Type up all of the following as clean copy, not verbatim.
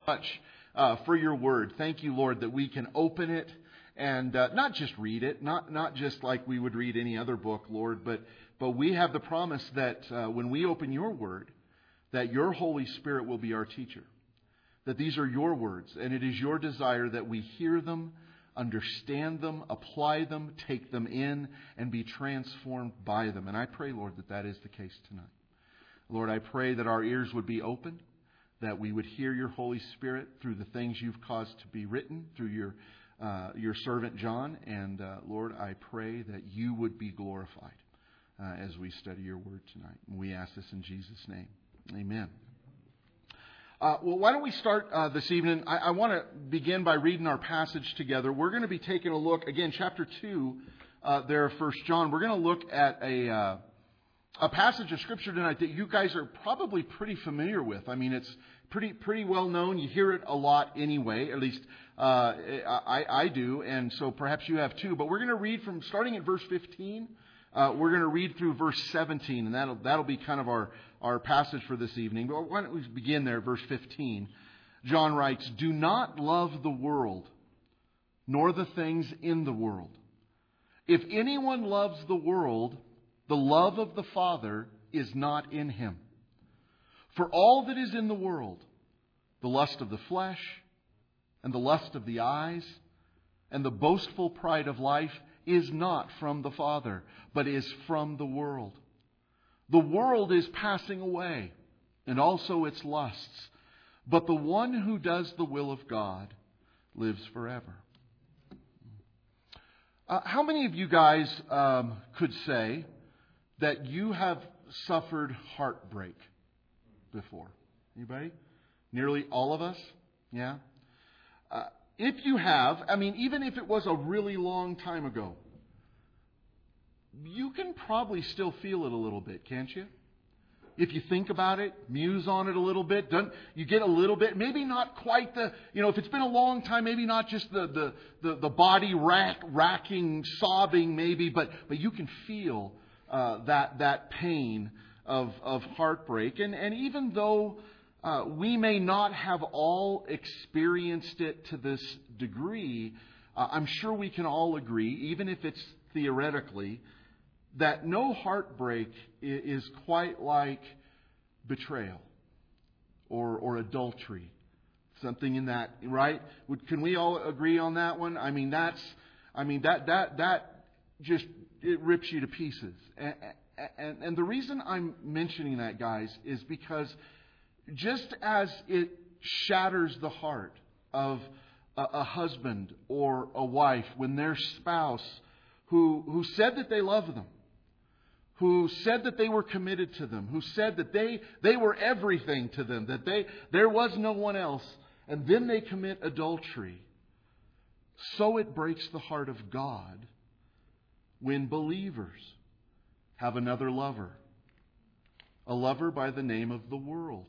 much for your word. Thank you, Lord, that we can open it and not just read it, not just like we would read any other book, Lord, but we have the promise that when we open your word, that your Holy Spirit will be our teacher. That these are your words, and it is your desire that we hear them, understand them, apply them, take them in, and be transformed by them. And I pray, Lord, that that is the case tonight. Lord, I pray that our ears would be opened, that we would hear your Holy Spirit through the things you've caused to be written, through your servant John. And Lord, I pray that you would be glorified as we study your word tonight. And we ask this in Jesus' name. Amen. Well, why don't we start this evening? I want to begin by reading our passage together. We're going to be taking a look, again, chapter 2 there of 1 John. We're going to look at a passage of Scripture tonight that you guys are probably pretty familiar with. I mean, it's pretty well known. You hear it a lot anyway, at least I do, and so perhaps you have too. But we're going to read from starting at verse 15. We're going to read through verse 17, and that'll be kind of our passage for this evening. But why don't we begin there, verse 15. John writes, "Do not love the world, nor the things in the world. If anyone loves the world, the love of the Father is not in him. For all that is in the world, the lust of the flesh, and the lust of the eyes, and the boastful pride of life, is not from the Father, but is from the world. The world is passing away, and also its lusts. But the one who does the will of God lives forever." How many of you guys could say that you have suffered heartbreak before? Anybody? Nearly all of us? Yeah? If you have, I mean, even if it was a really long time ago, you can probably still feel it a little bit, can't you? If you think about it, muse on it a little bit, you get a little bit, maybe not quite if it's been a long time, maybe not just the body racking, sobbing maybe, but you can feel that pain of heartbreak. And even though we may not have all experienced it to this degree, I'm sure we can all agree, even if it's theoretically, that no heartbreak is quite like betrayal or adultery. Something in that, right? Can we all agree on that one? I mean, that just, it rips you to pieces. And the reason I'm mentioning that, guys, is because just as it shatters the heart of a husband or a wife when their spouse who said that they love them, who said that they were committed to them, who said that they were everything to them, that there was no one else, and then they commit adultery, so it breaks the heart of God when believers have another lover, a lover by the name of the world.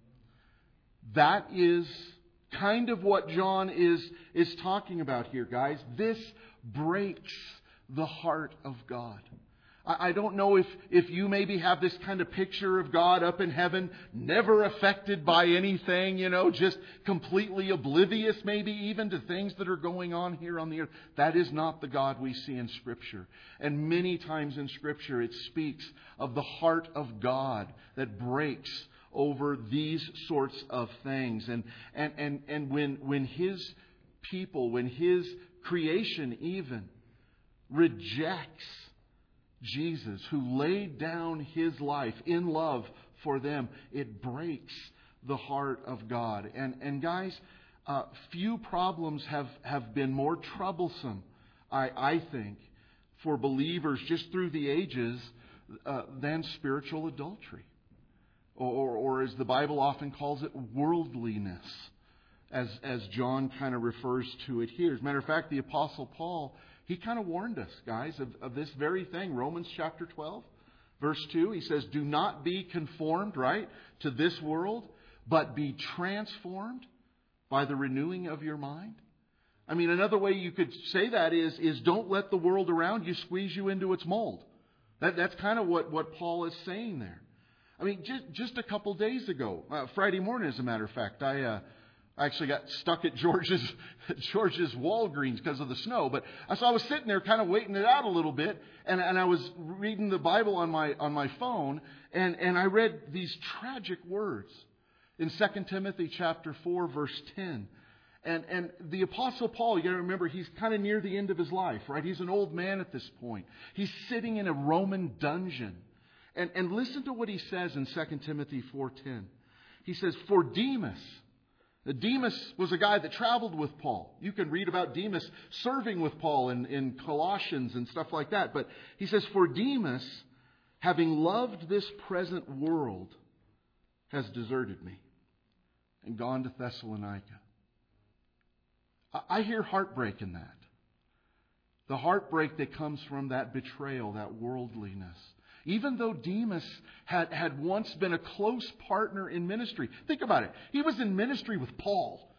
That is kind of what John is talking about here, guys. This breaks the heart of God. I don't know if you maybe have this kind of picture of God up in heaven, never affected by anything, just completely oblivious maybe even to things that are going on here on the earth. That is not the God we see in Scripture. And many times in Scripture it speaks of the heart of God that breaks over these sorts of things. And when His people, when His creation even rejects Jesus, who laid down His life in love for them, it breaks the heart of God. And guys, few problems have been more troublesome, I think, for believers just through the ages than spiritual adultery. Or as the Bible often calls it, worldliness, as John kind of refers to it here. As a matter of fact, the Apostle Paul, he kind of warned us, guys, of this very thing. Romans chapter 12, verse 2, he says, "Do not be conformed," right, "to this world, but be transformed by the renewing of your mind." I mean, another way you could say that is don't let the world around you squeeze you into its mold. That's kind of what Paul is saying there. I mean, just a couple days ago, Friday morning, as a matter of fact, I I actually got stuck at George's Walgreens because of the snow. But so I was sitting there kind of waiting it out a little bit, and I was reading the Bible on my phone, and I read these tragic words in 2 Timothy chapter 4, verse 10. And the Apostle Paul, you got to remember, he's kind of near the end of his life, right? He's an old man at this point. He's sitting in a Roman dungeon. And listen to what he says in 2 Timothy 4:10. He says, "For Demas," Demas was a guy that traveled with Paul. You can read about Demas serving with Paul in Colossians and stuff like that. But he says, "For Demas, having loved this present world, has deserted me and gone to Thessalonica." I hear heartbreak in that. The heartbreak that comes from that betrayal, that worldliness. Even though Demas had once been a close partner in ministry. Think about it. He was in ministry with Paul.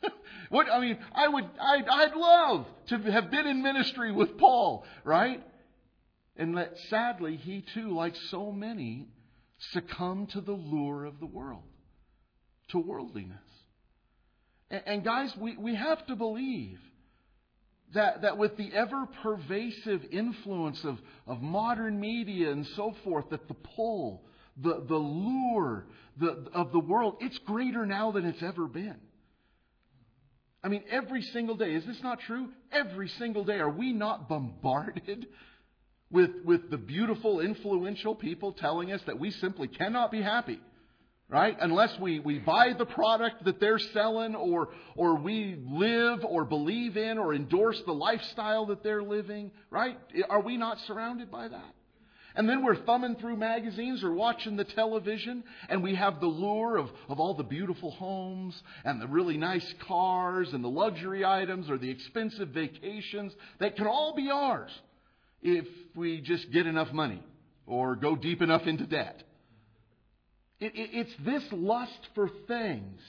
I'd love to have been in ministry with Paul, right? And that sadly, he too, like so many, succumbed to the lure of the world, to worldliness. And guys, we have to believe that with the ever-pervasive influence of modern media and so forth, that the pull, the lure of the world, it's greater now than it's ever been. I mean, every single day, is this not true? Every single day, are we not bombarded with the beautiful, influential people telling us that we simply cannot be happy? Right? Unless we buy the product that they're selling, or we live or believe in or endorse the lifestyle that they're living. Right? Are we not surrounded by that? And then we're thumbing through magazines or watching the television, and we have the lure of all the beautiful homes and the really nice cars and the luxury items or the expensive vacations that can all be ours if we just get enough money or go deep enough into debt. It's this lust for things,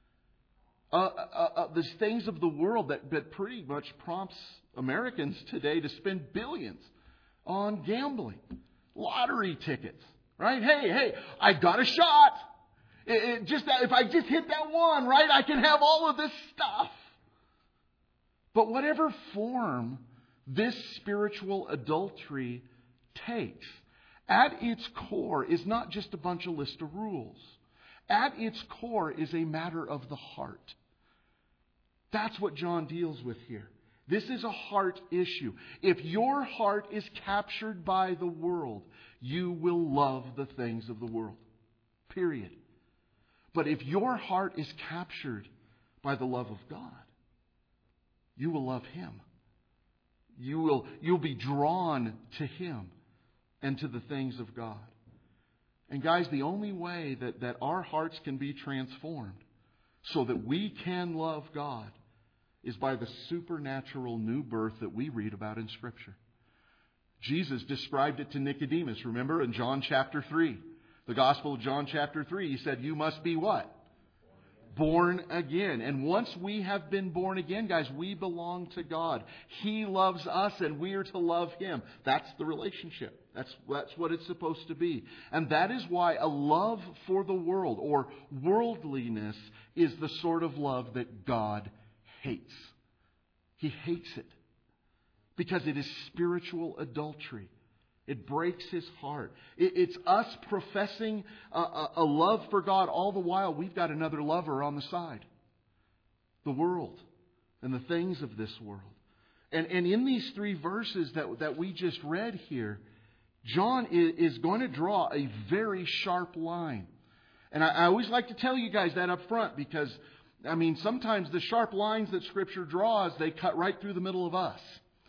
the things of the world that pretty much prompts Americans today to spend billions on gambling, lottery tickets, right? Hey, I got a shot. If I just hit that one, right, I can have all of this stuff. But whatever form this spiritual adultery takes, at its core is not just a bunch of list of rules. At its core is a matter of the heart. That's what John deals with here. This is a heart issue. If your heart is captured by the world, you will love the things of the world. Period. But if your heart is captured by the love of God, you will love Him. You'll be drawn to Him and to the things of God. And guys, the only way that our hearts can be transformed so that we can love God is by the supernatural new birth that we read about in Scripture. Jesus described it to Nicodemus, remember, in John chapter 3. The Gospel of John chapter 3, He said, you must be what? Born again. And once we have been born again, guys, we belong to God. He loves us and we are to love Him. That's the relationship. That's what it's supposed to be. And that is why a love for the world or worldliness is the sort of love that God hates. He hates it because it is spiritual adultery. It breaks His heart. It's us professing a love for God all the while we've got another lover on the side. The world and the things of this world. And in these three verses that we just read here, John is going to draw a very sharp line. And I always like to tell you guys that up front because, sometimes the sharp lines that Scripture draws, they cut right through the middle of us.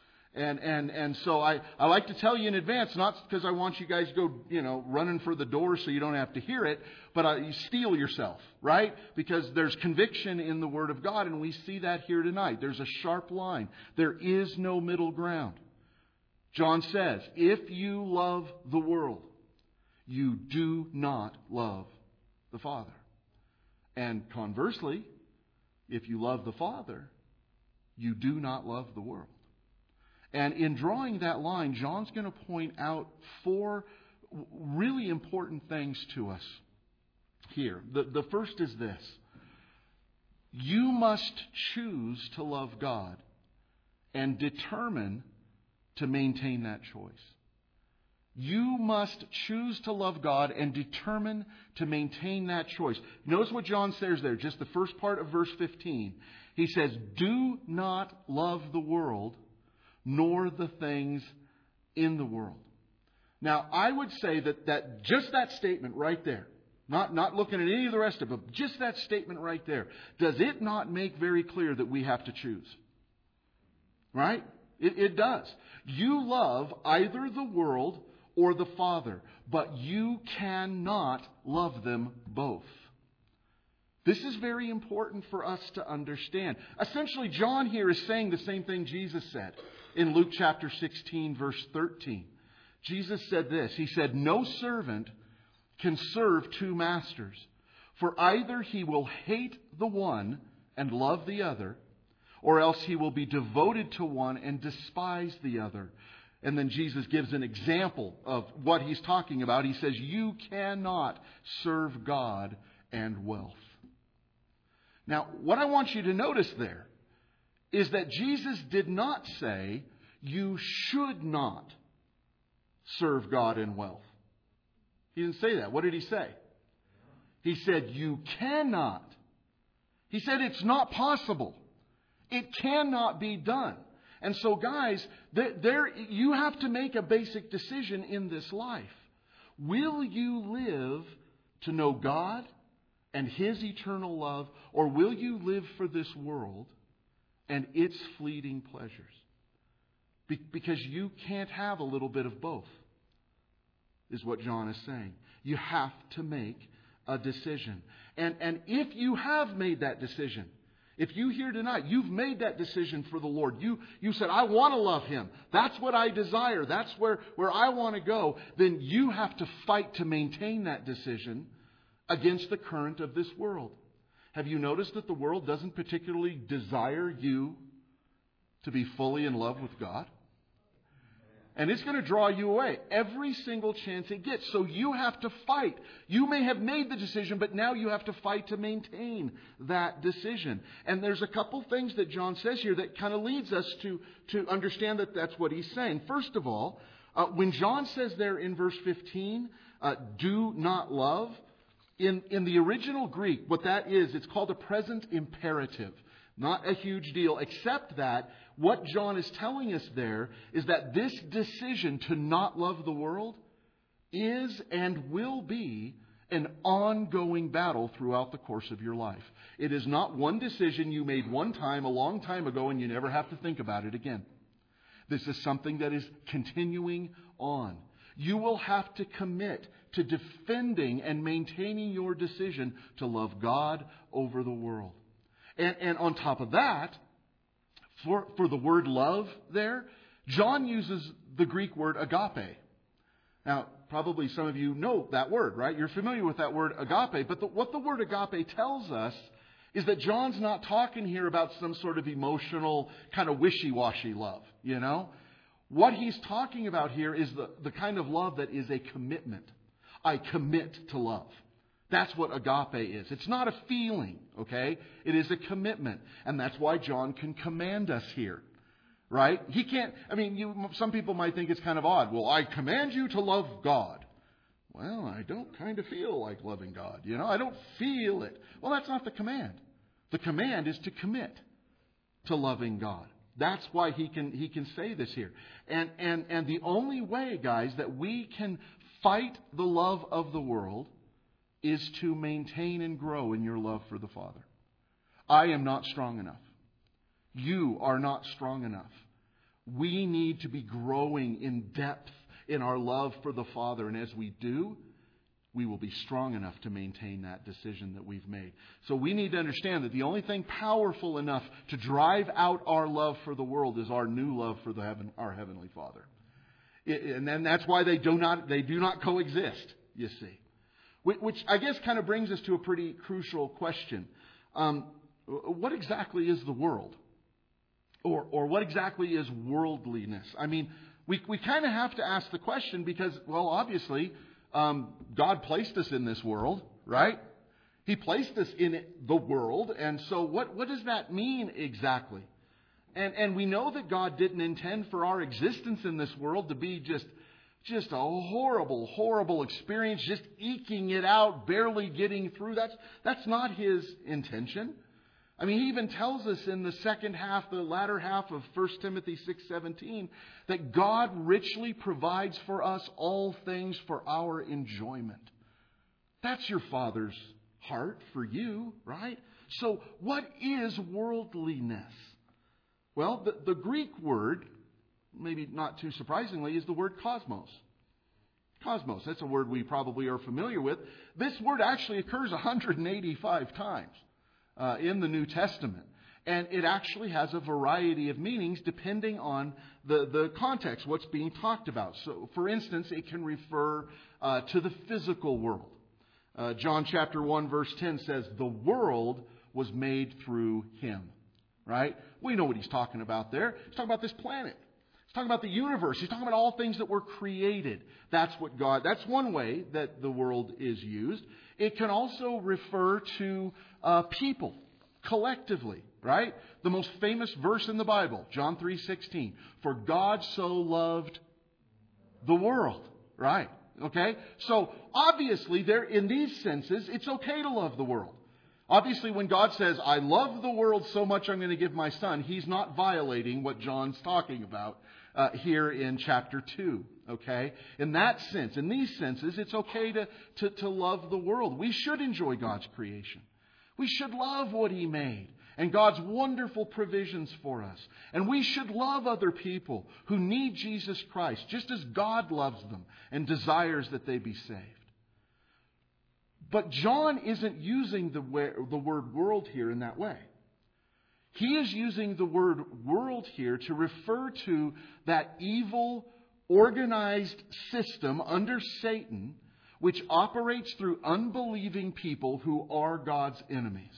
And so I like to tell you in advance, not because I want you guys to go, running for the door so you don't have to hear it, but you steel yourself, right? Because there's conviction in the Word of God, and we see that here tonight. There's a sharp line. There is no middle ground. John says, if you love the world, you do not love the Father. And conversely, if you love the Father, you do not love the world. And in drawing that line, John's going to point out four really important things to us here. The first is this. You must choose to love God and determine to maintain that choice. You must choose to love God and determine to maintain that choice. Notice what John says there, just the first part of verse 15. He says, "Do not love the world, nor the things in the world." Now, I would say that just that statement right there, not looking at any of the rest of it, but just that statement right there, does it not make very clear that we have to choose? Right? It does. You love either the world or the Father, but you cannot love them both. This is very important for us to understand. Essentially, John here is saying the same thing Jesus said in Luke chapter 16, verse 13. Jesus said this. He said, "No servant can serve two masters, for either he will hate the one and love the other, or else he will be devoted to one and despise the other." And then Jesus gives an example of what he's talking about. He says, "You cannot serve God and wealth." Now, what I want you to notice there is that Jesus did not say you should not serve God and wealth. He didn't say that. What did he say? He said you cannot. He said it's not possible. It cannot be done. And so, guys, you have to make a basic decision in this life. Will you live to know God and His eternal love, or will you live for this world and its fleeting pleasures? Because you can't have a little bit of both, is what John is saying. You have to make a decision. And if you have made that decision, if you here tonight, you've made that decision for the Lord. You said, "I want to love Him. That's what I desire. That's where I want to go." Then you have to fight to maintain that decision against the current of this world. Have you noticed that the world doesn't particularly desire you to be fully in love with God? And it's going to draw you away every single chance it gets. So you have to fight. You may have made the decision, but now you have to fight to maintain that decision. And there's a couple things that John says here that kind of leads us to understand that that's what he's saying. First of all, when John says there in verse 15, "do not love," in the original Greek, what that is, it's called a present imperative. Not a huge deal, except that what John is telling us there is that this decision to not love the world is and will be an ongoing battle throughout the course of your life. It is not one decision you made one time, a long time ago, and you never have to think about it again. This is something that is continuing on. You will have to commit to defending and maintaining your decision to love God over the world. And on top of that, for the word love there, John uses the Greek word agape. Now, probably some of you know that word, right? You're familiar with that word agape. But what the word agape tells us is that John's not talking here about some sort of emotional, kind of wishy-washy love, you know? What he's talking about here is the kind of love that is a commitment. I commit to love. That's what agape is. It's not a feeling, okay? It is a commitment. And that's why John can command us here, right? He can't, some people might think it's kind of odd. Well, I command you to love God. Well, I don't kind of feel like loving God. You know, I don't feel it. Well, that's not the command. The command is to commit to loving God. That's why he can say this here. And the only way, guys, that we can fight the love of the world is to maintain and grow in your love for the Father. I am not strong enough. You are not strong enough. We need to be growing in depth in our love for the Father. And as we do, we will be strong enough to maintain that decision that we've made. So we need to understand that the only thing powerful enough to drive out our love for the world is our new love for our Heavenly Father. And then that's why they do not coexist, you see. Which I guess kind of brings us to a pretty crucial question. What exactly is the world? Or what exactly is worldliness? I mean, we kind of have to ask the question because, well, obviously, God placed us in this world, right? He placed us in the world, and so what does that mean exactly? And we know that God didn't intend for our existence in this world to be just a horrible, horrible experience, just eking it out, barely getting through. That's not His intention. I mean, He even tells us in the second half, the latter half of 1 Timothy 6:17, that God richly provides for us all things for our enjoyment. That's your Father's heart for you, right? So what is worldliness? Well, the Greek word, maybe not too surprisingly, is the word cosmos. Cosmos, that's a word we probably are familiar with. This word actually occurs 185 times in the New Testament. And it actually has a variety of meanings depending on the context, what's being talked about. So, for instance, it can refer to the physical world. John chapter 1 verse 10 says, the world was made through Him. Right? We know what He's talking about there. He's talking about this planet. He's talking about the universe. He's talking about all things that were created. That's one way that the world is used. It can also refer to people collectively, right? The most famous verse in the Bible, John 3:16. For God so loved the world, right? Okay? So obviously there, in these senses, it's okay to love the world. Obviously, when God says, I love the world so much I'm going to give my Son, He's not violating what John's talking about here in chapter 2. Okay? In that sense, in these senses, it's okay to love the world. We should enjoy God's creation. We should love what He made and God's wonderful provisions for us. And we should love other people who need Jesus Christ, just as God loves them and desires that they be saved. But John isn't using the word world here in that way. He is using the word world here to refer to that evil, organized system under Satan, which operates through unbelieving people who are God's enemies.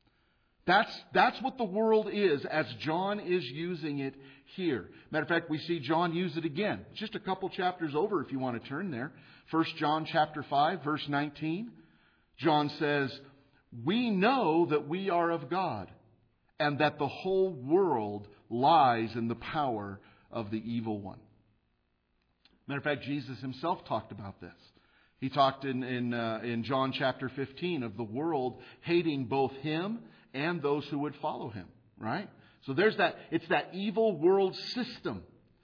That's what the world is, as John is using it here. Matter of fact, we see John use it again. Just a couple chapters over, if you want to turn there. 1 John chapter 5, verse 19. John says, we know that we are of God, and that the whole world lies in the power of the evil one. Matter of fact, Jesus Himself talked about this. He talked in John chapter 15 of the world hating both Him and those who would follow Him, right? So there's that, it's that evil world system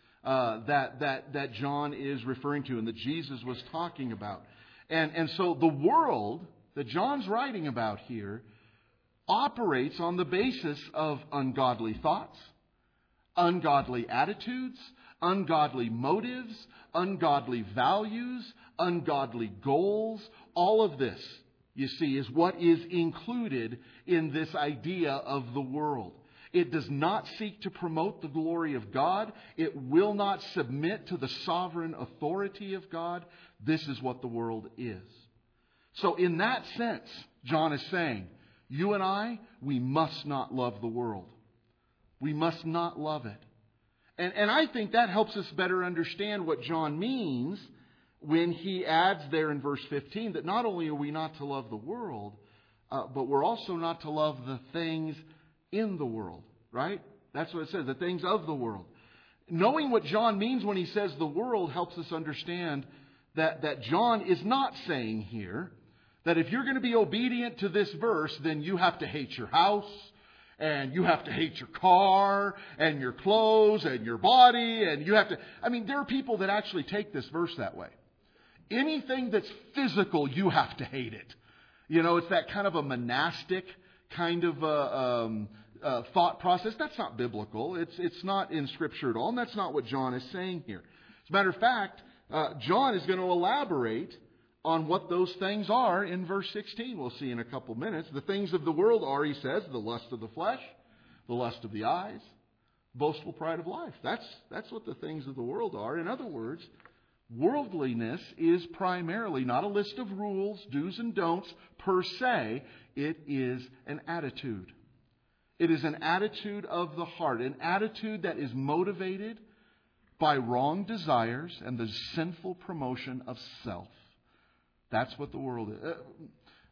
that John is referring to and that Jesus was talking about. And so the world that John's writing about here operates on the basis of ungodly thoughts, ungodly attitudes, ungodly motives, ungodly values, ungodly goals. All of this, you see, is what is included in this idea of the world. It does not seek to promote the glory of God. It will not submit to the sovereign authority of God. This is what the world is. So in that sense, John is saying, you and I, we must not love the world. We must not love it. And I think that helps us better understand what John means when he adds there in verse 15 that not only are we not to love the world, but we're also not to love the things in the world, right? That's what it says, the things of the world. Knowing what John means when he says the world helps us understand that John is not saying here that if you're going to be obedient to this verse, then you have to hate your house, and you have to hate your car, and your clothes, and your body, and you have to... I mean, there are people that actually take this verse that way. Anything that's physical, you have to hate it. You know, it's that kind of a monastic kind of thought process. That's not biblical. It's not in Scripture at all, and that's not what John is saying here. As a matter of fact, John is going to elaborate on what those things are in verse 16. We'll see in a couple minutes. The things of the world are, he says, the lust of the flesh, the lust of the eyes, boastful pride of life. That's what the things of the world are. In other words, worldliness is primarily not a list of rules, do's and don'ts per se. It is an attitude. It is an attitude of the heart, an attitude that is motivated by wrong desires and the sinful promotion of self. That's what the world is.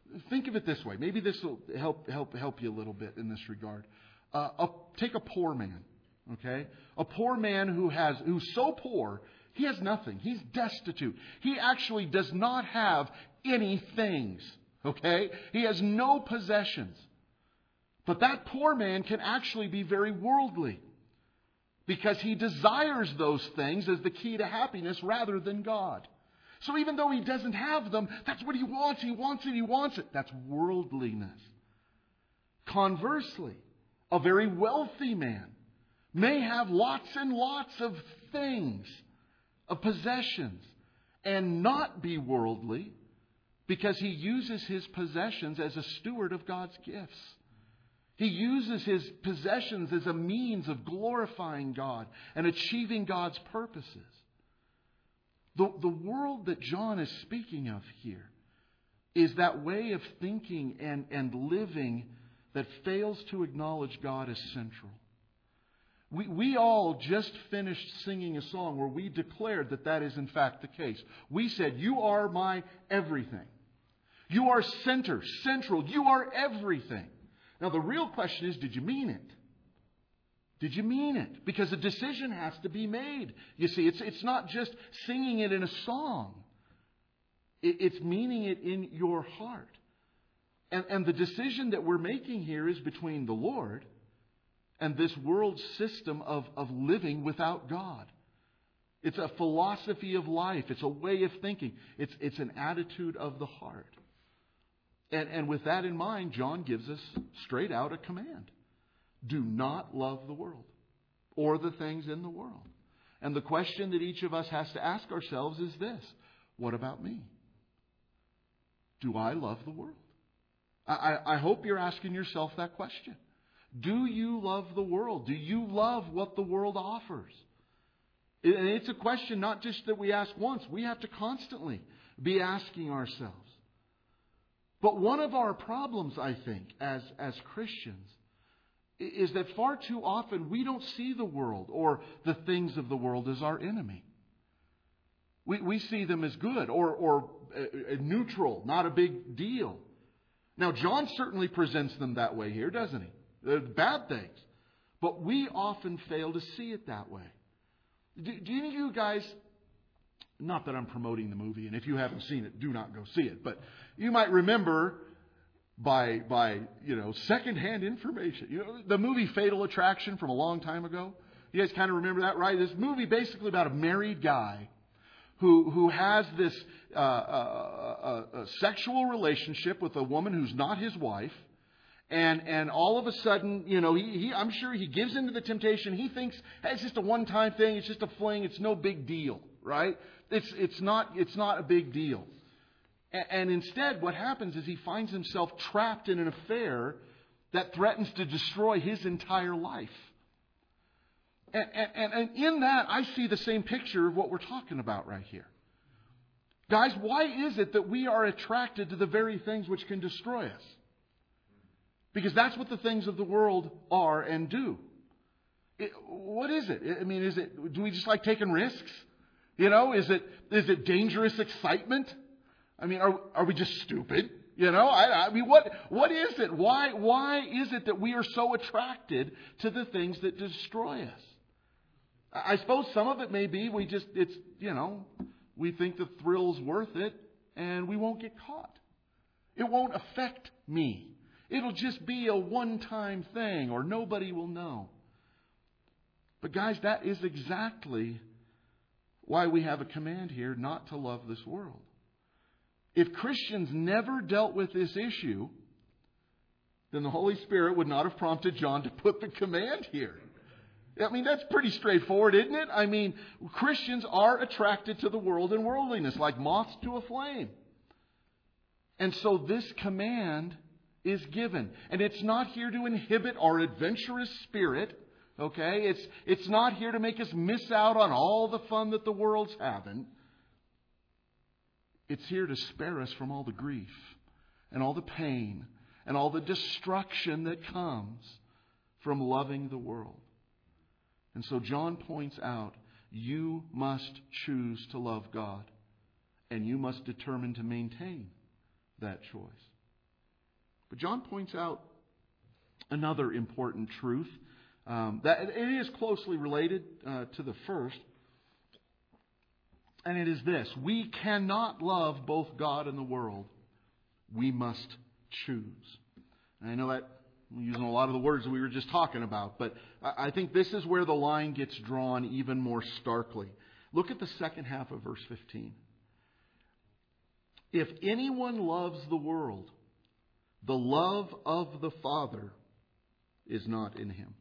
Think of it this way. Maybe this will help you a little bit in this regard. Take a poor man. Okay, a poor man who's so poor he has nothing. He's destitute. He actually does not have any things. Okay, he has no possessions. But that poor man can actually be very worldly, because he desires those things as the key to happiness rather than God. So even though he doesn't have them, that's what he wants. He wants it. He wants it. That's worldliness. Conversely, a very wealthy man may have lots and lots of things, of possessions, and not be worldly, because he uses his possessions as a steward of God's gifts. He uses his possessions as a means of glorifying God and achieving God's purposes. The world that John is speaking of here is that way of thinking and living that fails to acknowledge God as central. We all just finished singing a song where we declared that is in fact the case. We said, "You are my everything. You are central. You are everything." Now the real question is, did you mean it? Did you mean it? Because a decision has to be made. You see, it's not just singing it in a song. It's meaning it in your heart. And the decision that we're making here is between the Lord and this world system of living without God. It's a philosophy of life. It's a way of thinking. It's an attitude of the heart. And with that in mind, John gives us straight out a command. Do not love the world or the things in the world. And the question that each of us has to ask ourselves is this: what about me? Do I love the world? I hope you're asking yourself that question. Do you love the world? Do you love what the world offers? And it's a question not just that we ask once. We have to constantly be asking ourselves. But one of our problems, I think, as Christians, is that far too often we don't see the world or the things of the world as our enemy. We see them as good or neutral, not a big deal. Now, John certainly presents them that way here, doesn't he? They're bad things. But we often fail to see it that way. Do any of you guys, not that I'm promoting the movie, and if you haven't seen it, do not go see it, but you might remember by secondhand information, the movie Fatal Attraction from a long time ago. You guys kind of remember that, right? This movie basically about a married guy who has this sexual relationship with a woman who's not his wife. And all of a sudden, I'm sure he gives into the temptation. He thinks, hey, it's just a one-time thing. It's just a fling. It's no big deal, right? It's not a big deal. And instead, what happens is he finds himself trapped in an affair that threatens to destroy his entire life. And in that, I see the same picture of what we're talking about right here. Guys, why is it that we are attracted to the very things which can destroy us? Because that's what the things of the world are and do. What is it? I mean, do we just like taking risks? Is it dangerous excitement? I mean, are we just stupid? I mean, what is it? Why is it that we are so attracted to the things that destroy us? I suppose some of it may be we think the thrill's worth it and we won't get caught. It won't affect me. It'll just be a one-time thing or nobody will know. But guys, that is exactly why we have a command here not to love this world. If Christians never dealt with this issue, then the Holy Spirit would not have prompted John to put the command here. I mean, that's pretty straightforward, isn't it? I mean, Christians are attracted to the world and worldliness like moths to a flame. And so this command is given. And it's not here to inhibit our adventurous spirit. Okay? It's not here to make us miss out on all the fun that the world's having. It's here to spare us from all the grief and all the pain and all the destruction that comes from loving the world. And so John points out, you must choose to love God, and you must determine to maintain that choice. But John points out another important truth that it is closely related to the first. And it is this: we cannot love both God and the world. We must choose. And I know that I'm using a lot of the words that we were just talking about, but I think this is where the line gets drawn even more starkly. Look at the second half of verse 15. If anyone loves the world, the love of the Father is not in him.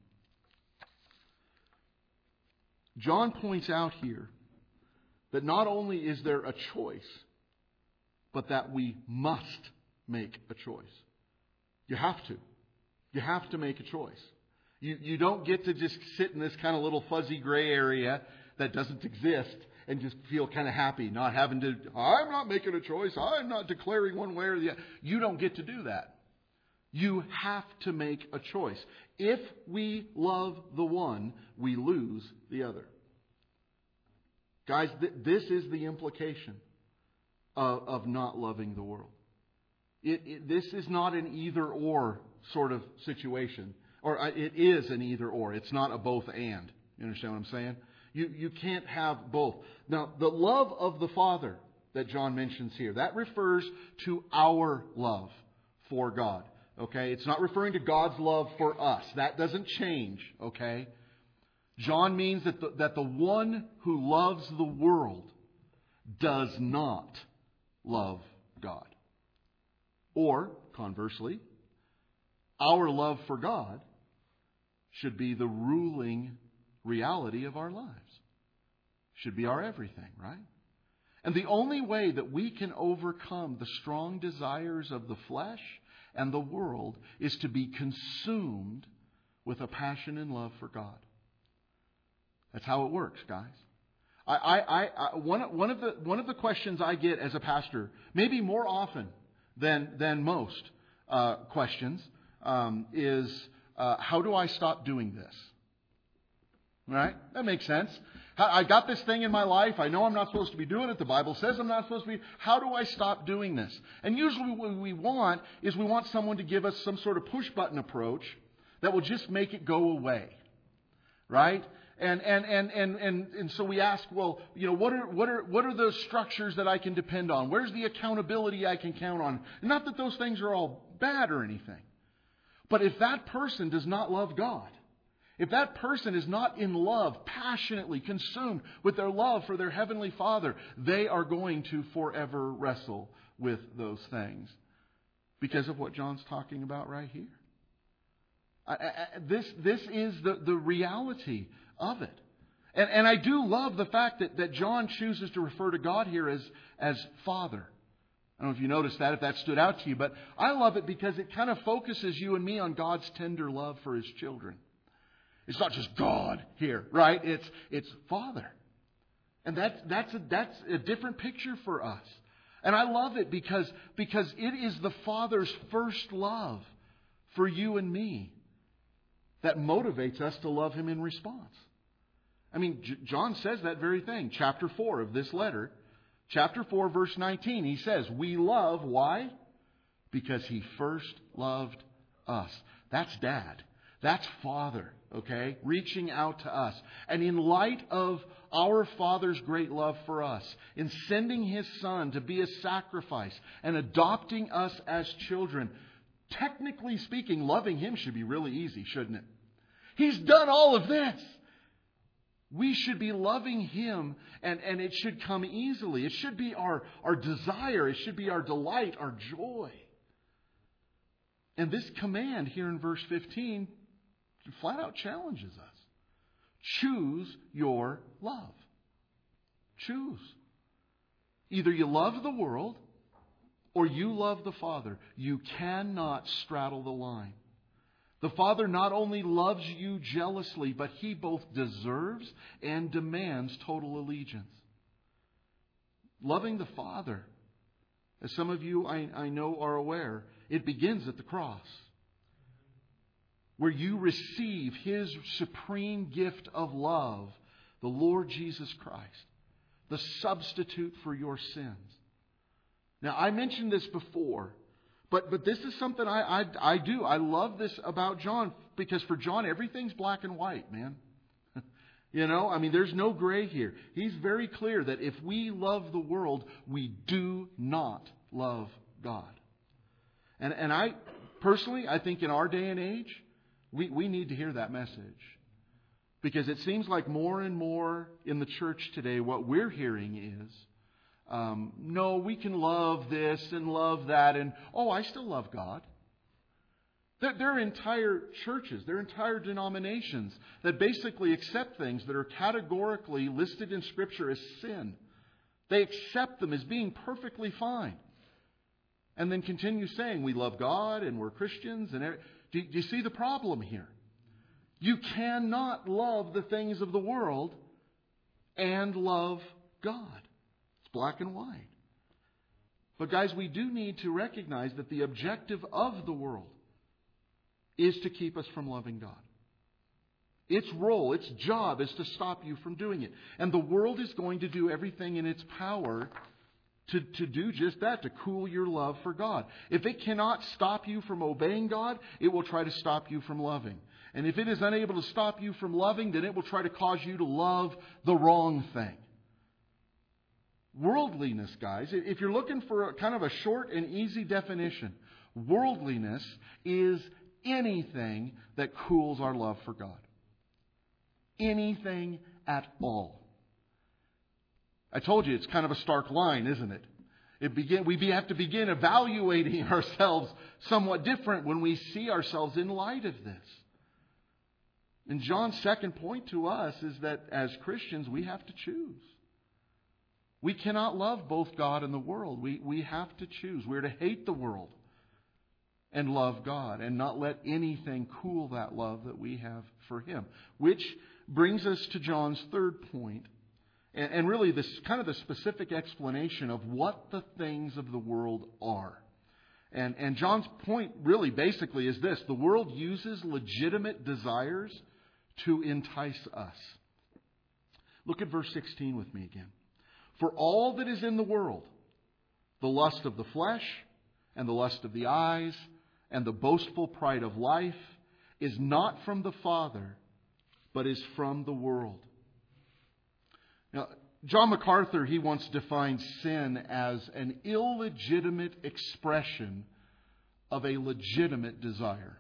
John points out here that not only is there a choice, but that we must make a choice. You have to. You have to make a choice. You don't get to just sit in this kind of little fuzzy gray area that doesn't exist and just feel kind of happy, not having to, I'm not making a choice, I'm not declaring one way or the other. You don't get to do that. You have to make a choice. If we love the one, we lose the other. Guys, this is the implication of not loving the world. This is not an either-or sort of situation. Or it is an either-or. It's not a both-and. You understand what I'm saying? You can't have both. Now, the love of the Father that John mentions here, that refers to our love for God. Okay? It's not referring to God's love for us. That doesn't change. Okay? John means that the one who loves the world does not love God. Or, conversely, our love for God should be the ruling reality of our lives. Should be our everything, right? And the only way that we can overcome the strong desires of the flesh and the world is to be consumed with a passion and love for God. That's how it works, guys. One of the questions I get as a pastor, maybe more often than most questions, is how do I stop doing this? Right? That makes sense. I got this thing in my life. I know I'm not supposed to be doing it. The Bible says I'm not supposed to be. How do I stop doing this? And usually what we want is we want someone to give us some sort of push button approach that will just make it go away. Right? And so we ask, well, you know, what are the structures that I can depend on? Where's the accountability I can count on? Not that those things are all bad or anything. But if that person does not love God, if that person is not in love, passionately consumed with their love for their Heavenly Father, they are going to forever wrestle with those things because of what John's talking about right here. This is the reality of it. And I do love the fact that John chooses to refer to God here as Father. I don't know if you noticed that, if that stood out to you, but I love it because it kind of focuses you and me on God's tender love for His children. It's not just God here, right? It's Father. And that's a different picture for us. And I love it because it is the Father's first love for you and me that motivates us to love Him in response. I mean, John says that very thing. Chapter 4 of this letter, chapter 4, verse 19, he says, we love, why? Because He first loved us. That's Dad. That's Father, okay? Reaching out to us. And in light of our Father's great love for us, in sending His Son to be a sacrifice and adopting us as children, technically speaking, loving Him should be really easy, shouldn't it? He's done all of this. We should be loving Him, and it should come easily. It should be our desire. It should be our delight, our joy. And this command here in verse 15 flat out challenges us. Choose your love. Choose. Either you love the world or you love the Father. You cannot straddle the line. The Father not only loves you jealously, but He both deserves and demands total allegiance. Loving the Father, as some of you I know are aware, it begins at the cross, where you receive His supreme gift of love, the Lord Jesus Christ, the substitute for your sins. Now, I mentioned this before, But this is something I do. I love this about John, because for John, everything's black and white, man. There's no gray here. He's very clear that if we love the world, we do not love God. And I personally, I think in our day and age, we need to hear that message. Because it seems like more and more in the church today, what we're hearing is, no, we can love this and love that, and, I still love God. There are entire churches, there are entire denominations that basically accept things that are categorically listed in Scripture as sin. They accept them as being perfectly fine. And then continue saying, we love God and we're Christians. And do you see the problem here? You cannot love the things of the world and love God. It's black and white. But guys, we do need to recognize that the objective of the world is to keep us from loving God. Its role, its job is to stop you from doing it. And the world is going to do everything in its power to do just that, to cool your love for God. If it cannot stop you from obeying God, it will try to stop you from loving. And if it is unable to stop you from loving, then it will try to cause you to love the wrong thing. Worldliness, guys, if you're looking for kind of a short and easy definition, worldliness is anything that cools our love for God. Anything at all. I told you it's kind of a stark line, isn't it? We have to begin evaluating ourselves somewhat different when we see ourselves in light of this. And John's second point to us is that as Christians, we have to choose. We cannot love both God and the world. We have to choose. We're to hate the world and love God and not let anything cool that love that we have for Him. Which brings us to John's third point. And really this kind of the specific explanation of what the things of the world are. And John's point really basically is this. The world uses legitimate desires to entice us. Look at verse 16 with me again. For all that is in the world, the lust of the flesh and the lust of the eyes and the boastful pride of life is not from the Father, but is from the world. Now, John MacArthur, he once defined sin as an illegitimate expression of a legitimate desire.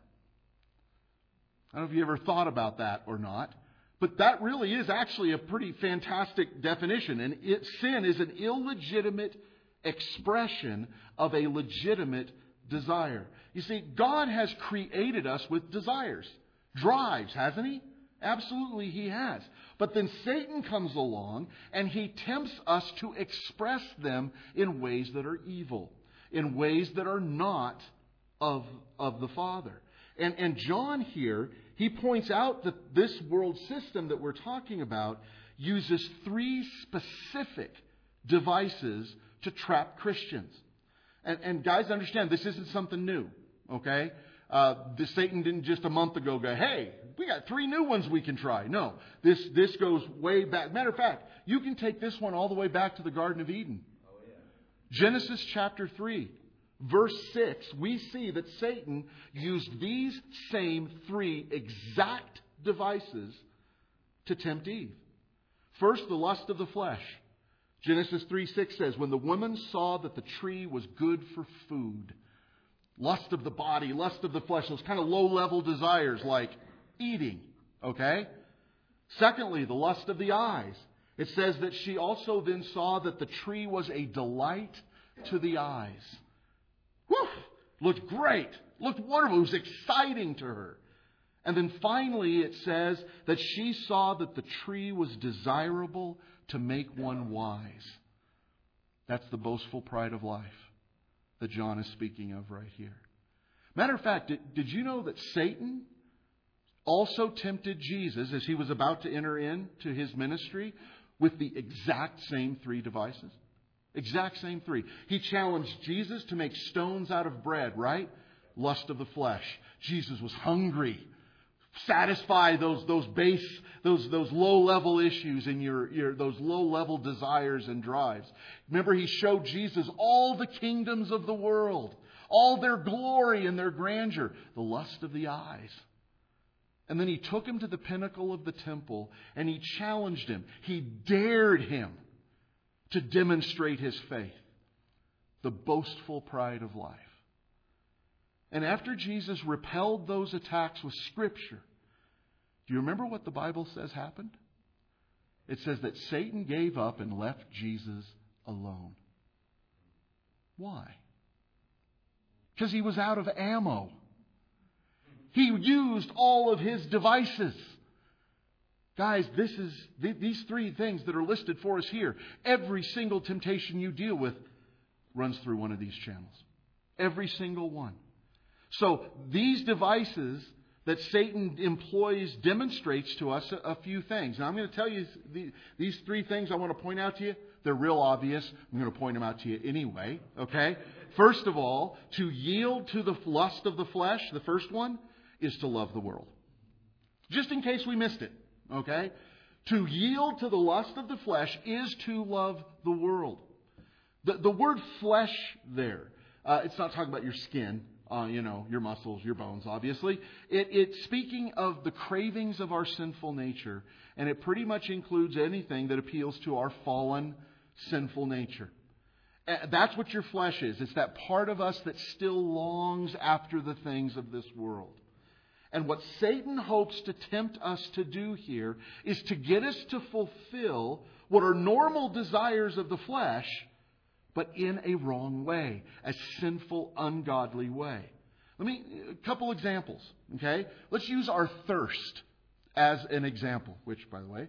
I don't know if you ever thought about that or not, but that really is actually a pretty fantastic definition. And sin is an illegitimate expression of a legitimate desire. You see, God has created us with desires, drives, hasn't He? Absolutely, He has. But then Satan comes along and he tempts us to express them in ways that are evil, in ways that are not of the Father. And John here, he points out that this world system that we're talking about uses three specific devices to trap Christians. And guys, understand, this isn't something new, okay? Satan didn't just a month ago go, hey, we got 3 new ones we can try. No, this goes way back. Matter of fact, you can take this one all the way back to the Garden of Eden. Oh, yeah. Genesis chapter 3, verse 6, we see that Satan used these same 3 exact devices to tempt Eve. First, the lust of the flesh. Genesis 3:6 says, when the woman saw that the tree was good for food, lust of the body, lust of the flesh, those kind of low-level desires like eating, okay? Secondly, the lust of the eyes. It says that she also then saw that the tree was a delight to the eyes. Whew! Looked great. Looked wonderful. It was exciting to her. And then finally it says that she saw that the tree was desirable to make one wise. That's the boastful pride of life that John is speaking of right here. Matter of fact, did you know that Satan also tempted Jesus as He was about to enter into His ministry with the exact same 3 devices? Exact same 3. He challenged Jesus to make stones out of bread, right? Lust of the flesh. Jesus was hungry. Satisfy those low-level issues and those low-level desires and drives. Remember, He showed Jesus all the kingdoms of the world, all their glory and their grandeur. The lust of the eyes. And then he took him to the pinnacle of the temple and he challenged him. He dared him to demonstrate his faith. The boastful pride of life. And after Jesus repelled those attacks with Scripture, do you remember what the Bible says happened? It says that Satan gave up and left Jesus alone. Why? Because he was out of ammo. He used all of his devices. Guys, these three things that are listed for us here. Every single temptation you deal with runs through one of these channels. Every single one. So these devices that Satan employs demonstrates to us a few things. Now I'm going to tell you these three things I want to point out to you. They're real obvious. I'm going to point them out to you anyway. Okay? First of all, to yield to the lust of the flesh, the first one, is to love the world. Just in case we missed it. Okay? To yield to the lust of the flesh is to love the world. The word flesh there, it's not talking about your skin, your muscles, your bones, obviously. It's speaking of the cravings of our sinful nature. And it pretty much includes anything that appeals to our fallen, sinful nature. That's what your flesh is. It's that part of us that still longs after the things of this world. And what Satan hopes to tempt us to do here is to get us to fulfill what are normal desires of the flesh, but in a wrong way, a sinful, ungodly way. A couple examples, okay? Let's use our thirst as an example, which, by the way,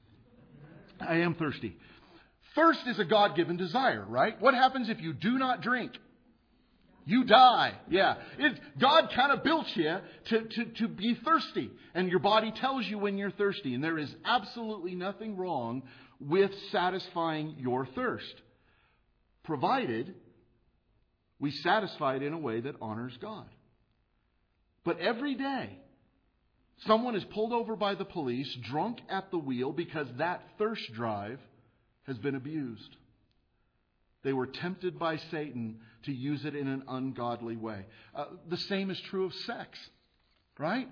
I am thirsty. Thirst is a God-given desire, right? What happens if you do not drink? You die. Yeah. God kind of built you to be thirsty. And your body tells you when you're thirsty. And there is absolutely nothing wrong with satisfying your thirst, provided we satisfy it in a way that honors God. But every day, someone is pulled over by the police, drunk at the wheel, because that thirst drive has been abused. They were tempted by Satan to use it in an ungodly way. The same is true of sex, right?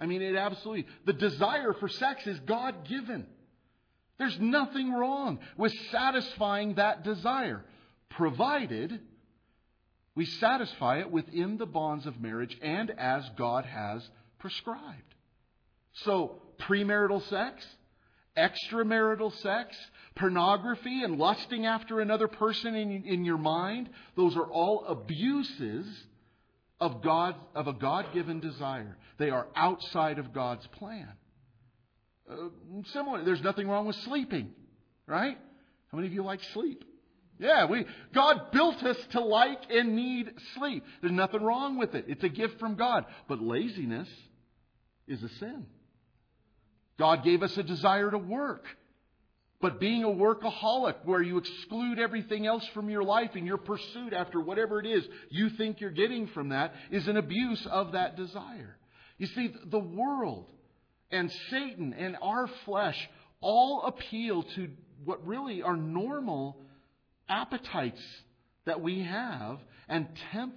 The desire for sex is God-given. There's nothing wrong with satisfying that desire, provided we satisfy it within the bonds of marriage and as God has prescribed. So, premarital sex, extramarital sex, pornography and lusting after another person in your mind, those are all abuses of a God-given desire. They are outside of God's plan. Similarly, there's nothing wrong with sleeping, right? How many of you like sleep? Yeah, God built us to like and need sleep. There's nothing wrong with it. It's a gift from God. But laziness is a sin. God gave us a desire to work. But being a workaholic, where you exclude everything else from your life in your pursuit after whatever it is you think you're getting from that, is an abuse of that desire. You see, the world and Satan and our flesh all appeal to what really are normal appetites that we have and tempt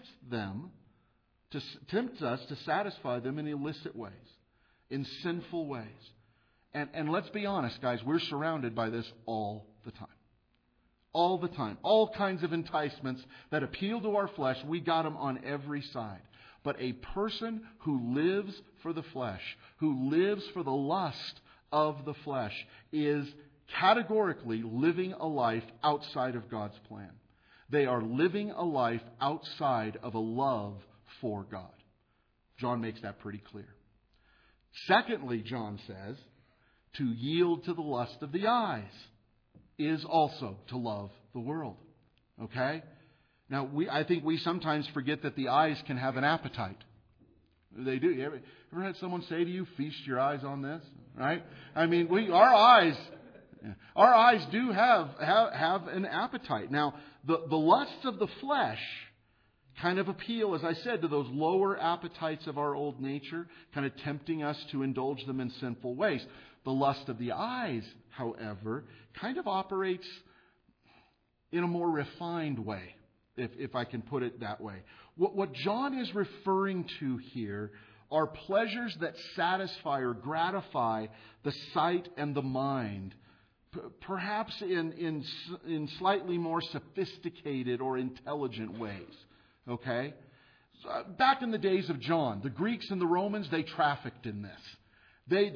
us to satisfy them in illicit ways, in sinful ways. And let's be honest, guys, we're surrounded by this all the time. All the time. All kinds of enticements that appeal to our flesh, we got them on every side. But a person who lives for the flesh, who lives for the lust of the flesh, is categorically living a life outside of God's plan. They are living a life outside of a love for God. John makes that pretty clear. Secondly, John says, to yield to the lust of the eyes is also to love the world. Okay? Now, I think we sometimes forget that the eyes can have an appetite. They do. You ever had someone say to you, feast your eyes on this? Right? Our eyes do have an appetite. Now, the lusts of the flesh kind of appeal, as I said, to those lower appetites of our old nature, kind of tempting us to indulge them in sinful ways. The lust of the eyes, however, kind of operates in a more refined way. if I can put it that way. What John is referring to here are pleasures that satisfy or gratify the sight and the mind, perhaps in slightly more sophisticated or intelligent ways. Okay? Back in the days of John, the Greeks and the Romans, they trafficked in this. They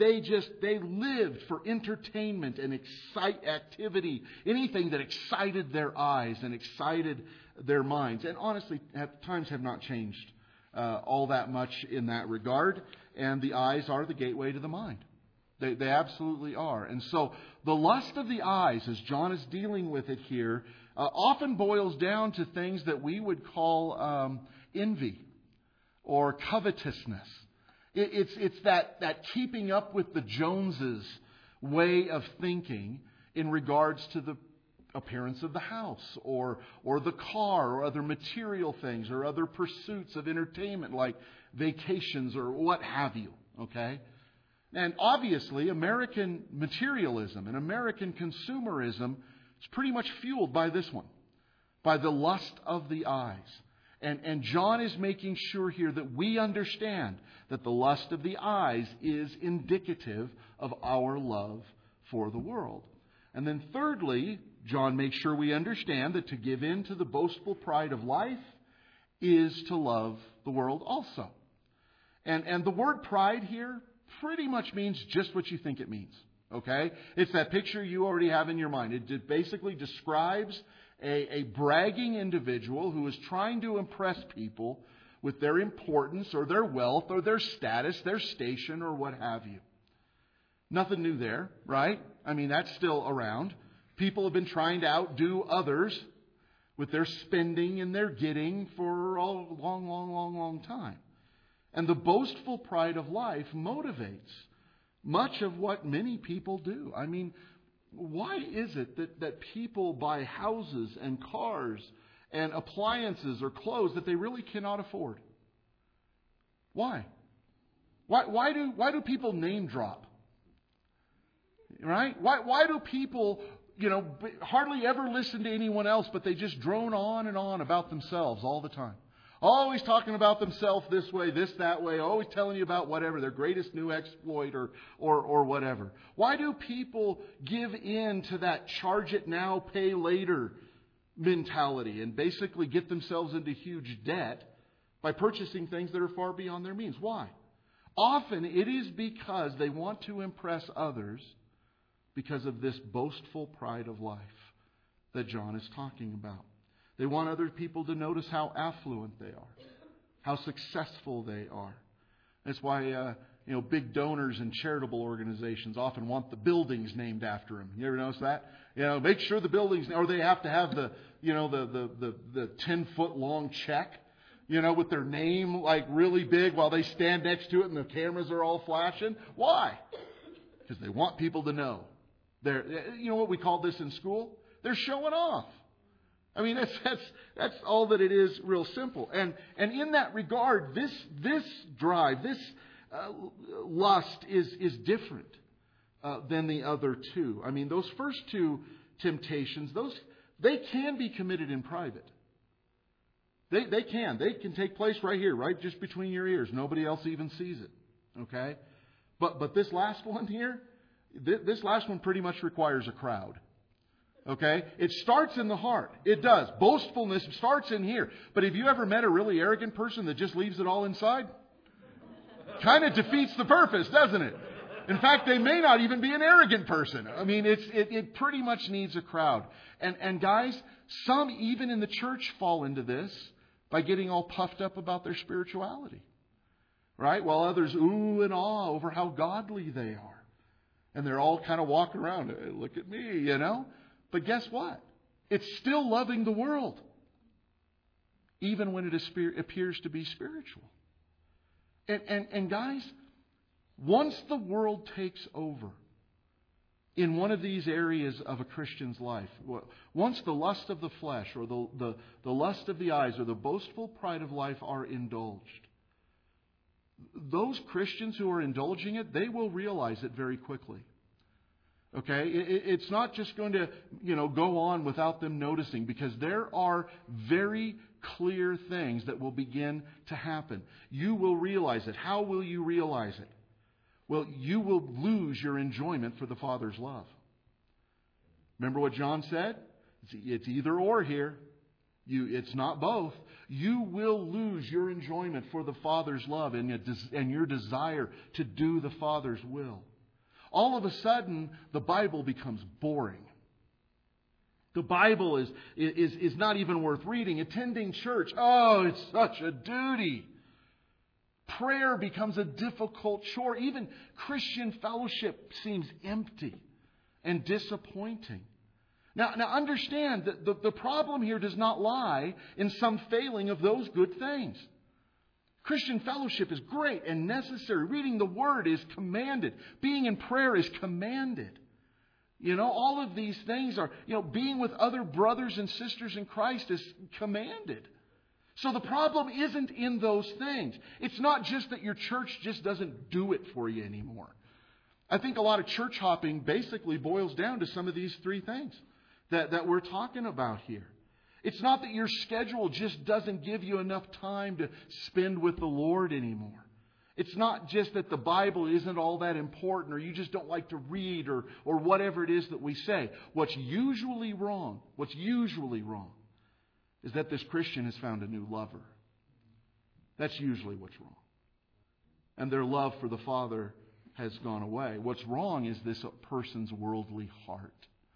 lived for entertainment and activity, anything that excited their eyes and excited their minds. And honestly, times have not changed all that much in that regard. And the eyes are the gateway to the mind. They absolutely are. And so the lust of the eyes, as John is dealing with it here, often boils down to things that we would call envy or covetousness. It's that keeping up with the Joneses way of thinking in regards to the appearance of the house or the car or other material things or other pursuits of entertainment like vacations or what have you. Okay? And obviously, American materialism and American consumerism is pretty much fueled by this one, by the lust of the eyes. And John is making sure here that we understand that the lust of the eyes is indicative of our love for the world. And then thirdly, John makes sure we understand that to give in to the boastful pride of life is to love the world also. And the word pride here pretty much means just what you think it means. Okay? It's that picture you already have in your mind. It basically describes a bragging individual who is trying to impress people with their importance or their wealth or their status, their station or what have you. Nothing new there, right? I mean, that's still around. People have been trying to outdo others with their spending and their getting for a long time. And the boastful pride of life motivates much of what many people do. I mean, why is it that people buy houses and cars and appliances or clothes that they really cannot afford? Why? Why do people name drop? Right? Why do people, hardly ever listen to anyone else, but they just drone on and on about themselves all the time? Always talking about themselves this way, this, that way, always telling you about whatever, their greatest new exploit or whatever. Why do people give in to that charge it now, pay later mentality and basically get themselves into huge debt by purchasing things that are far beyond their means? Why? Often it is because they want to impress others because of this boastful pride of life that John is talking about. They want other people to notice how affluent they are, how successful they are. That's why big donors and charitable organizations often want the buildings named after them. You ever notice that? Make sure the buildings, or they have to have the 10-foot long check, with their name like really big while they stand next to it and the cameras are all flashing. Why? Because they want people to know. You know what we call this in school? They're showing off. I mean, that's all that it is, real simple. And in that regard, this drive, this lust is different than the other two. I mean, those first two temptations, they can be committed in private. They can take place right here, right just between your ears. Nobody else even sees it. Okay? But this last one here, this last one pretty much requires a crowd. Okay? It starts in the heart. It does. Boastfulness starts in here. But have you ever met a really arrogant person that just leaves it all inside? Kind of defeats the purpose, doesn't it? In fact, they may not even be an arrogant person. I mean, it pretty much needs a crowd. And guys, some even in the church fall into this by getting all puffed up about their spirituality. Right? While others ooh and ah over how godly they are. And they're all kind of walking around, hey, look at me, But guess what? It's still loving the world, even when it appears to be spiritual. And guys, once the world takes over in one of these areas of a Christian's life, once the lust of the flesh or the lust of the eyes or the boastful pride of life are indulged, those Christians who are indulging it, they will realize it very quickly. Okay? It's not just going to, go on without them noticing, because there are very clear things that will begin to happen. You will realize it. How will you realize it? Well, you will lose your enjoyment for the Father's love. Remember what John said? It's either or here. It's not both. You will lose your enjoyment for the Father's love and your desire to do the Father's will. All of a sudden, the Bible becomes boring. The Bible is not even worth reading. Attending church, it's such a duty. Prayer becomes a difficult chore. Even Christian fellowship seems empty and disappointing. Now understand that the problem here does not lie in some failing of those good things. Christian fellowship is great and necessary. Reading the Word is commanded. Being in prayer is commanded. All of these things are, being with other brothers and sisters in Christ is commanded. So the problem isn't in those things. It's not just that your church just doesn't do it for you anymore. I think a lot of church hopping basically boils down to some of these three things that we're talking about here. It's not that your schedule just doesn't give you enough time to spend with the Lord anymore. It's not just that the Bible isn't all that important, or you just don't like to read, or whatever it is that we say. What's usually wrong is that this Christian has found a new lover. That's usually what's wrong. And their love for the Father has gone away. What's wrong is this person's worldly heart.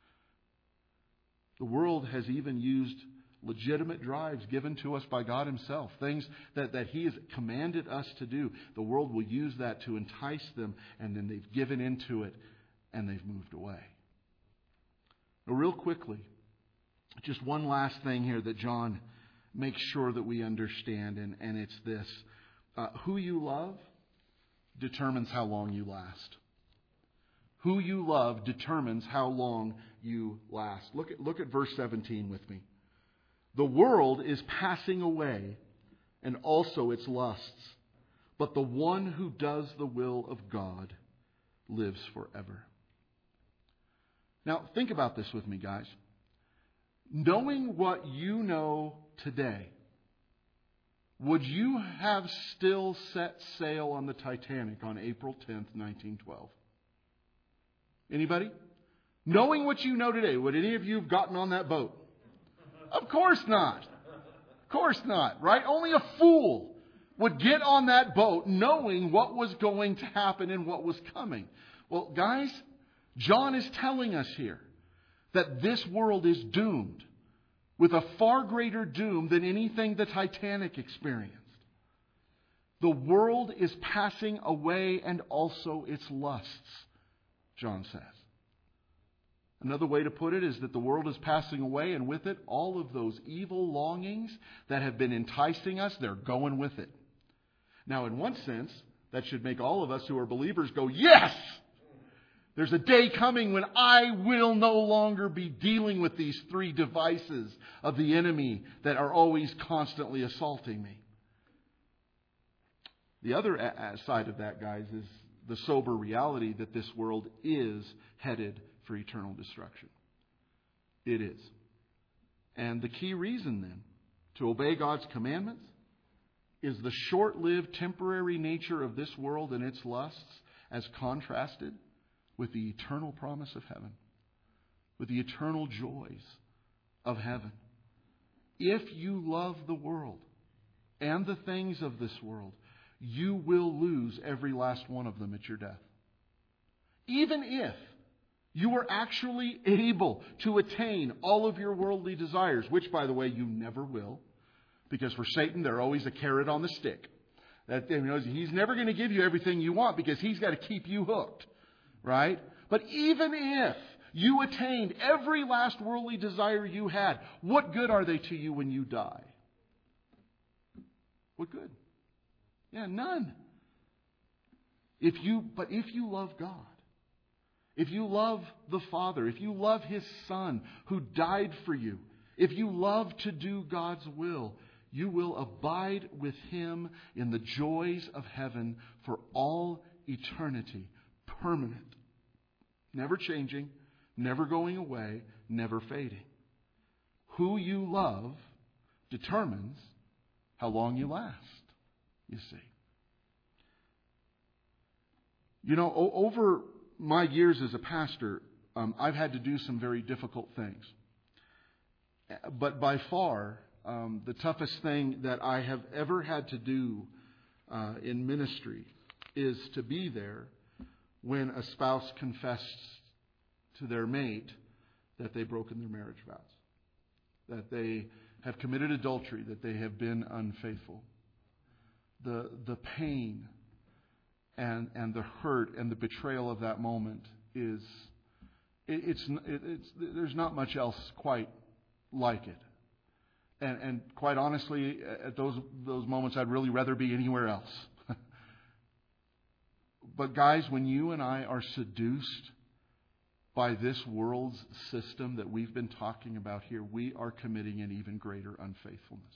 The world has even used legitimate drives given to us by God Himself, things that He has commanded us to do. The world will use that to entice them, and then they've given into it and they've moved away. Now, real quickly, just one last thing here that John makes sure that we understand, and it's this. Who you love determines how long you last. Who you love determines how long you last. Look at verse 17 with me. The world is passing away, and also its lusts. But the one who does the will of God lives forever. Now, think about this with me, guys. Knowing what you know today, would you have still set sail on the Titanic on April 10th, 1912? Anybody? Knowing what you know today, would any of you have gotten on that boat? Of course not. Of course not, right? Only a fool would get on that boat knowing what was going to happen and what was coming. Well, guys, John is telling us here that this world is doomed with a far greater doom than anything the Titanic experienced. The world is passing away, and also its lusts, John says. Another way to put it is that the world is passing away, and with it, all of those evil longings that have been enticing us, they're going with it. Now, in one sense, that should make all of us who are believers go, yes! There's a day coming when I will no longer be dealing with these three devices of the enemy that are always constantly assaulting me. The other side of that, guys, is the sober reality that this world is headed for eternal destruction. It is. And the key reason then to obey God's commandments is the short-lived temporary nature of this world and its lusts as contrasted with the eternal promise of heaven, with the eternal joys of heaven. If you love the world and the things of this world, you will lose every last one of them at your death. Even if you are actually able to attain all of your worldly desires, which, by the way, you never will, because for Satan, there's always a carrot on the stick. That, he's never going to give you everything you want because he's got to keep you hooked, right? But even if you attained every last worldly desire you had, what good are they to you when you die? What good? Yeah, none. If you love God, if you love the Father, if you love His Son who died for you, if you love to do God's will, you will abide with Him in the joys of heaven for all eternity, permanent. Never changing, never going away, never fading. Who you love determines how long you last, you see. You know, over my years as a pastor, I've had to do some very difficult things. But by far, the toughest thing that I have ever had to do in ministry is to be there when a spouse confessed to their mate that they've broken their marriage vows, that they have committed adultery, that they have been unfaithful. The pain and the hurt and the betrayal of that moment is there's not much else quite like it. And quite honestly, at those moments, I'd really rather be anywhere else. But guys, when you and I are seduced by this world's system that we've been talking about here, we are committing an even greater unfaithfulness.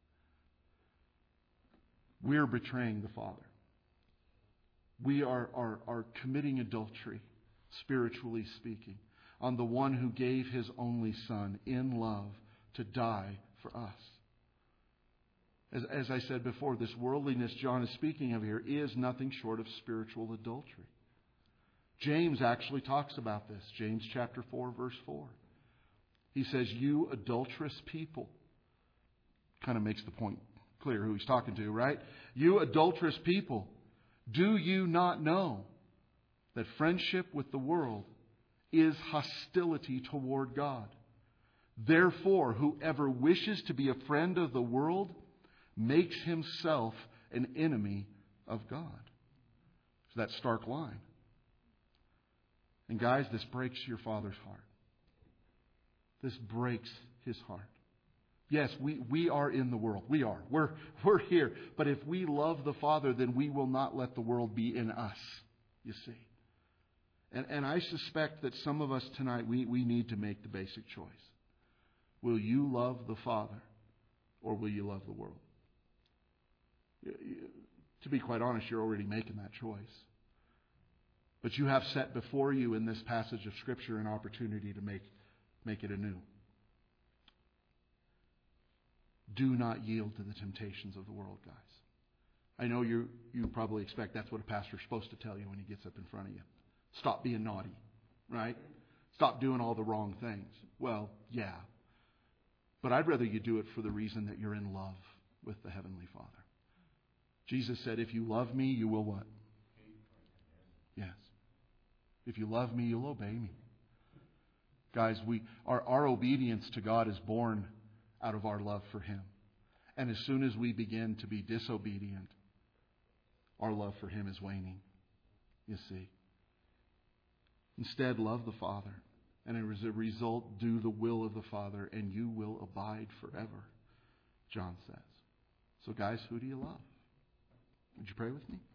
We're betraying the Father. We are committing adultery, spiritually speaking, on the one who gave His only Son in love to die for us. As I said before, this worldliness John is speaking of here is nothing short of spiritual adultery. James actually talks about this. James chapter 4, verse 4. He says, "You adulterous people." Kind of makes the point clear who he's talking to, right? "You adulterous people, do you not know that friendship with the world is hostility toward God? Therefore, whoever wishes to be a friend of the world makes himself an enemy of God." It's that stark line. And guys, this breaks your Father's heart. This breaks His heart. Yes, we are in the world. We are. We're here. But if we love the Father, then we will not let the world be in us, you see. And I suspect that some of us tonight, we need to make the basic choice. Will you love the Father, or will you love the world? To be quite honest, you're already making that choice. But you have set before you in this passage of Scripture an opportunity to make it anew. Do not yield to the temptations of the world, guys. I know you probably expect that's what a pastor's supposed to tell you when he gets up in front of you. Stop being naughty, right? Stop doing all the wrong things. Well, yeah. But I'd rather you do it for the reason that you're in love with the Heavenly Father. Jesus said, "If you love me, you will what?" Yes. If you love me, you'll obey me. Guys, our obedience to God is born out of our love for Him. And as soon as we begin to be disobedient, our love for Him is waning, you see. Instead, love the Father. And as a result, do the will of the Father, and you will abide forever, John says. So guys, who do you love? Would you pray with me?